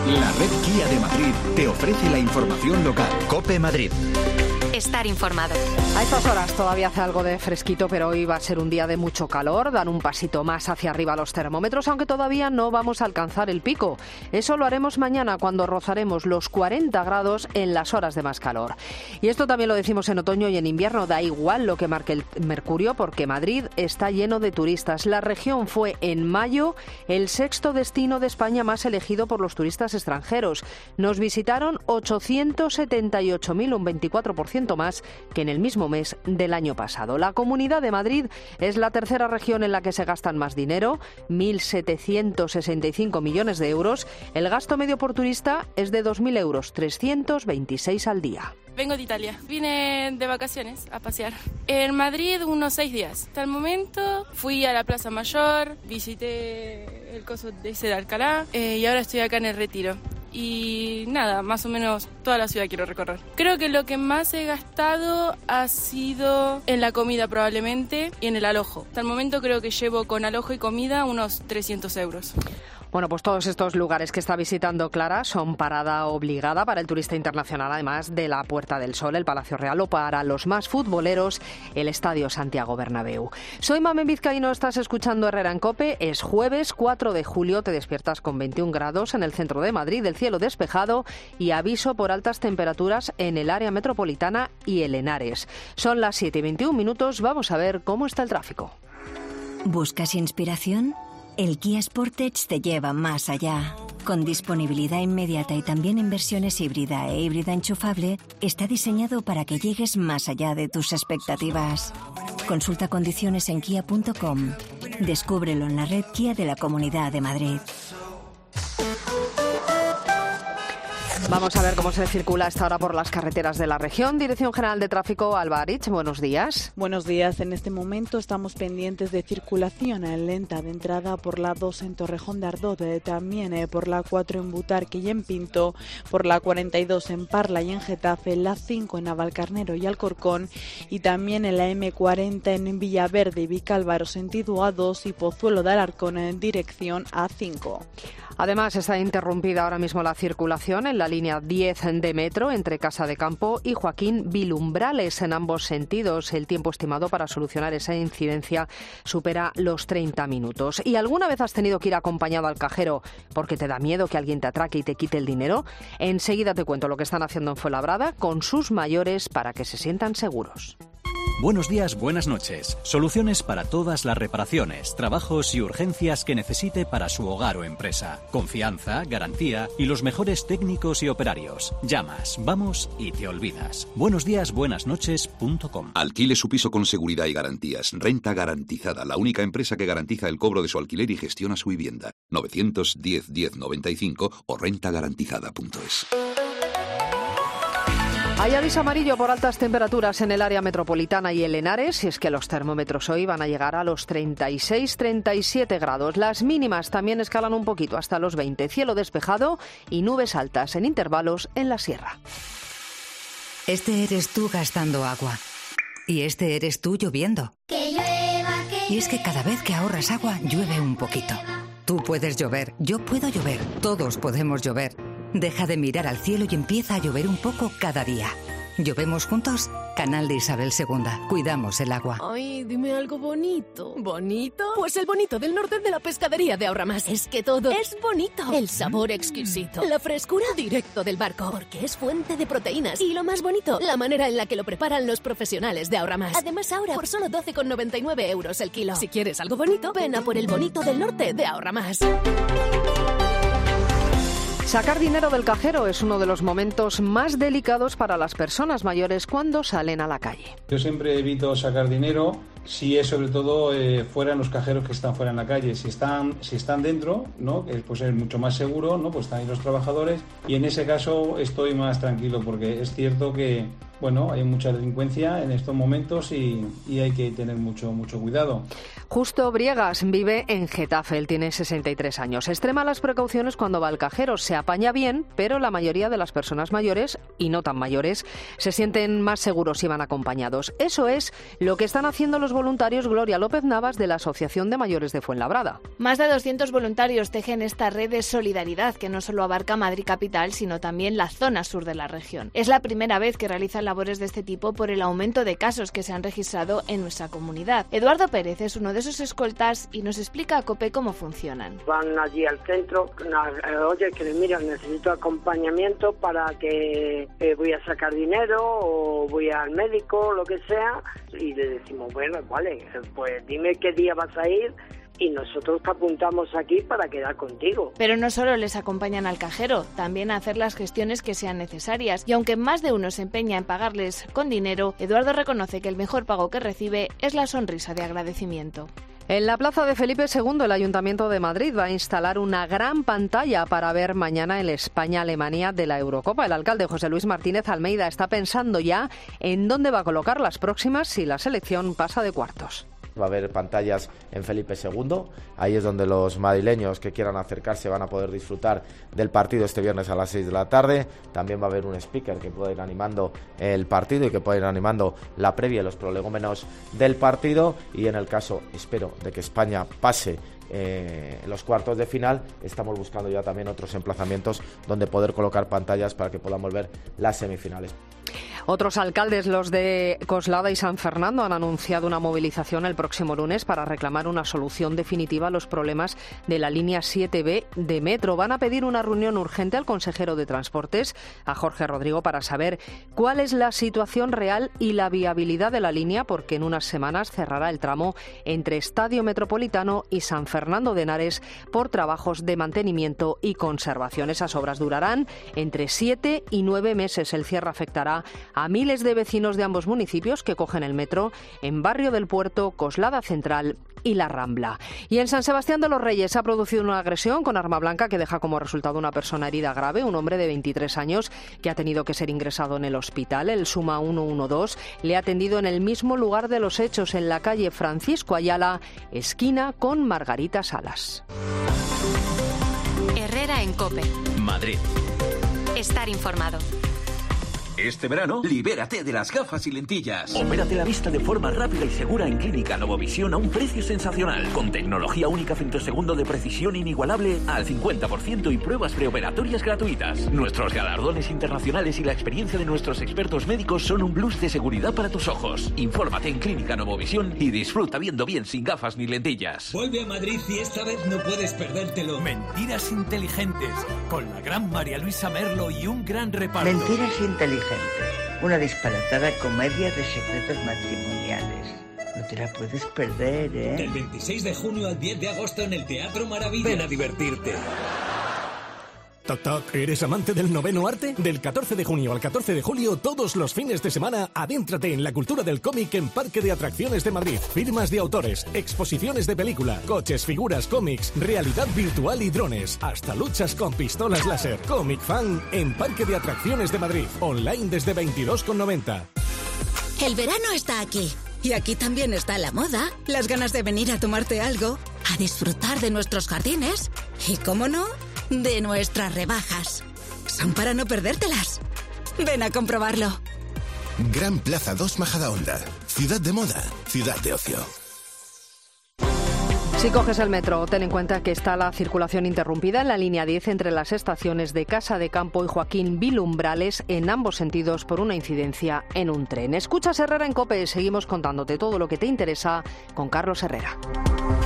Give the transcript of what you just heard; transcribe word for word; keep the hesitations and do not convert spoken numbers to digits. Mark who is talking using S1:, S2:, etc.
S1: La red Kia de Madrid te ofrece la información local. COPE Madrid.
S2: Estar informado.
S3: A estas horas todavía hace algo de fresquito, pero hoy va a ser un día de mucho calor. Dan un pasito más hacia arriba los termómetros, aunque todavía no vamos a alcanzar el pico. Eso lo haremos mañana, cuando rozaremos los cuarenta grados en las horas de más calor. Y esto también lo decimos en otoño y en invierno. Da igual lo que marque el mercurio, porque Madrid está lleno de turistas. La región fue en mayo el sexto destino de España más elegido por los turistas extranjeros. Nos visitaron ochocientos setenta y ocho mil, un veinticuatro por ciento más que en el mismo mes del año pasado. La Comunidad de Madrid es la tercera región en la que se gastan más dinero, mil setecientos sesenta y cinco millones de euros. El gasto medio por turista es de dos mil euros, trescientos veintiséis al día.
S4: Vengo de Italia. Vine de vacaciones a pasear. En Madrid unos seis días. Hasta el momento fui a la Plaza Mayor, visité el coso de ese de Alcalá eh, y ahora estoy acá en el Retiro. Y nada, más o menos toda la ciudad quiero recorrer. Creo que lo que más he gastado ha sido en la comida probablemente y en el alojo. Hasta el momento creo que llevo con alojo y comida unos trescientos euros.
S3: Bueno, pues todos estos lugares que está visitando Clara son parada obligada para el turista internacional, además de la Puerta del Sol, el Palacio Real, o para los más futboleros, el Estadio Santiago Bernabéu. Soy Mamen Vizcaíno, estás escuchando Herrera en COPE. Es jueves cuatro de julio, te despiertas con veintiún grados en el centro de Madrid, el cielo despejado y aviso por altas temperaturas en el área metropolitana y el Henares. Son las siete y veintiún minutos, vamos a ver cómo está el tráfico.
S5: ¿Buscas inspiración? El Kia Sportage te lleva más allá. Con disponibilidad inmediata y también en versiones híbrida e híbrida enchufable, está diseñado para que llegues más allá de tus expectativas. Consulta condiciones en kia punto com. Descúbrelo en la red Kia de la Comunidad de Madrid.
S3: Vamos a ver cómo se circula a esta hora por las carreteras de la región. Dirección General de Tráfico, Alba Arich, buenos días.
S6: Buenos días. En este momento estamos pendientes de circulación lenta de entrada por la dos en Torrejón de Ardoz, también eh, por la cuatro en Butarque y en Pinto, por la cuarenta y dos en Parla y en Getafe, la cinco en Navalcarnero y Alcorcón, y también en la eme cuarenta en Villaverde y Vicálvaro sentido A dos y Pozuelo de Alarcón en dirección A cinco.
S3: Además, está interrumpida ahora mismo la circulación en la línea diez de metro entre Casa de Campo y Joaquín Vilumbrales en ambos sentidos. El tiempo estimado para solucionar esa incidencia supera los treinta minutos. ¿Y alguna vez has tenido que ir acompañado al cajero porque te da miedo que alguien te atraque y te quite el dinero? Enseguida te cuento lo que están haciendo en Fuenlabrada con sus mayores para que se sientan seguros.
S7: Buenos días, buenas noches. Soluciones para todas las reparaciones, trabajos y urgencias que necesite para su hogar o empresa. Confianza, garantía y los mejores técnicos y operarios. Llamas, vamos y te olvidas. Buenos días, buenas noches punto com.
S8: Alquile su piso con seguridad y garantías. Renta Garantizada, la única empresa que garantiza el cobro de su alquiler y gestiona su vivienda. novecientos diez diez noventa y cinco o renta garantizada punto es.
S3: Hay aviso amarillo por altas temperaturas en el área metropolitana y el Henares, y es que los termómetros hoy van a llegar a los treinta y seis treinta y siete grados. Las mínimas también escalan un poquito hasta los veinte. Cielo despejado y nubes altas en intervalos en la sierra.
S9: Este eres tú gastando agua. Y este eres tú lloviendo.
S10: Que llueva, que
S9: y es que cada vez que ahorras agua, llueve un poquito. Tú puedes llover, yo puedo llover, todos podemos llover. Deja de mirar al cielo y empieza a llover un poco cada día. ¿Llovemos juntos? Canal de Isabel segunda. Cuidamos el agua.
S11: Ay, dime algo bonito. ¿Bonito? Pues el bonito del norte de la pescadería de Ahorramás. Es que todo es bonito. El sabor exquisito. La frescura directo del barco. Porque es fuente de proteínas. Y lo más bonito, la manera en la que lo preparan los profesionales de Ahorramás. Además ahora por solo doce con noventa y nueve euros el kilo. Si quieres algo bonito, ven a por el bonito del norte de Ahorramás.
S3: Sacar dinero del cajero es uno de los momentos más delicados para las personas mayores cuando salen a la calle.
S12: Yo siempre evito sacar dinero si es sobre todo eh, fuera en los cajeros que están fuera en la calle. Si están, si están dentro, ¿no? Pues es mucho más seguro, ¿no? Pues están ahí los trabajadores y en ese caso estoy más tranquilo porque es cierto que bueno, hay mucha delincuencia en estos momentos y, y hay que tener mucho, mucho cuidado.
S3: Justo Briegas vive en Getafe, él tiene sesenta y tres años. Extrema las precauciones cuando va al cajero, se apaña bien, pero la mayoría de las personas mayores, y no tan mayores, se sienten más seguros si van acompañados. Eso es lo que están haciendo los voluntarios Gloria López Navas de la Asociación de Mayores de Fuenlabrada.
S10: Más de doscientos voluntarios tejen esta red de solidaridad que no solo abarca Madrid capital, sino también la zona sur de la región. Es la primera vez que realizan labores de este tipo por el aumento de casos que se han registrado en nuestra comunidad. Eduardo Pérez es uno de esos escoltas y nos explica a COPE cómo funcionan.
S13: Van allí al centro, oye, que mira, necesito acompañamiento para que eh, voy a sacar dinero o voy al médico, lo que sea, y le decimos, bueno, vale, pues dime qué día vas a ir y nosotros te apuntamos aquí para quedar contigo.
S10: Pero no solo les acompañan al cajero, también a hacer las gestiones que sean necesarias. Y aunque más de uno se empeña en pagarles con dinero, Eduardo reconoce que el mejor pago que recibe es la sonrisa de agradecimiento.
S3: En la plaza de Felipe segundo, el Ayuntamiento de Madrid va a instalar una gran pantalla para ver mañana el España-Alemania de la Eurocopa. El alcalde José Luis Martínez Almeida está pensando ya en dónde va a colocar las próximas si la selección pasa de cuartos.
S14: Va a haber pantallas en Felipe segundo, ahí es donde los madrileños que quieran acercarse van a poder disfrutar del partido este viernes a las seis de la tarde. También va a haber un speaker que pueda ir animando el partido y que pueda ir animando la previa y los prolegómenos del partido, y en el caso, espero, de que España pase Eh, en los cuartos de final, estamos buscando ya también otros emplazamientos donde poder colocar pantallas para que podamos ver las semifinales.
S3: Otros alcaldes, los de Coslada y San Fernando, han anunciado una movilización el próximo lunes para reclamar una solución definitiva a los problemas de la línea siete B de Metro. Van a pedir una reunión urgente al consejero de Transportes, a Jorge Rodrigo, para saber cuál es la situación real y la viabilidad de la línea, porque en unas semanas cerrará el tramo entre Estadio Metropolitano y San Fernando de Henares por trabajos de mantenimiento y conservación. Esas obras durarán entre siete y nueve meses. El cierre afectará a miles de vecinos de ambos municipios que cogen el metro en Barrio del Puerto, Coslada Central y La Rambla. Y en San Sebastián de los Reyes se ha producido una agresión con arma blanca que deja como resultado una persona herida grave, un hombre de veintitrés años que ha tenido que ser ingresado en el hospital. El Suma ciento doce le ha atendido en el mismo lugar de los hechos, en la calle Francisco Ayala, esquina con Margarita Salas.
S2: Herrera en COPE.
S1: Madrid.
S2: Estar informado.
S1: Este verano, libérate de las gafas y lentillas.
S15: Opérate la vista de forma rápida y segura en Clínica Novovisión a un precio sensacional. Con tecnología única femtosegundo de precisión inigualable al cincuenta por ciento y pruebas preoperatorias gratuitas. Nuestros galardones internacionales y la experiencia de nuestros expertos médicos son un plus de seguridad para tus ojos. Infórmate en Clínica Novovisión y disfruta viendo bien sin gafas ni lentillas.
S16: Vuelve a Madrid y esta vez no puedes perdértelo. Mentiras inteligentes, con la gran María Luisa Merlo y un gran reparto.
S17: Mentiras inteligentes. Una disparatada comedia de secretos matrimoniales. No te la puedes perder, ¿eh?
S16: Del veintiséis de junio al diez de agosto en el Teatro Maravilla. Ven a divertirte.
S18: Toc toc, ¿eres amante del noveno arte? Del catorce de junio al catorce de julio, todos los fines de semana, adéntrate en la cultura del cómic en Parque de Atracciones de Madrid. Firmas de autores, exposiciones de película, coches, figuras, cómics, realidad virtual y drones, hasta luchas con pistolas láser. Comic Fan en Parque de Atracciones de Madrid. Online desde veintidós con noventa.
S19: El verano está aquí. Y aquí también está la moda, las ganas de venir a tomarte algo, a disfrutar de nuestros jardines y, cómo no, de nuestras rebajas. Son para no perdértelas. Ven a comprobarlo.
S20: Gran Plaza dos Majadahonda. Ciudad de moda, ciudad de ocio.
S3: Si coges el metro, ten en cuenta que está la circulación interrumpida en la línea diez entre las estaciones de Casa de Campo y Joaquín Vilumbrales en ambos sentidos por una incidencia en un tren. Escuchas Herrera en COPE, seguimos contándote todo lo que te interesa con Carlos Herrera.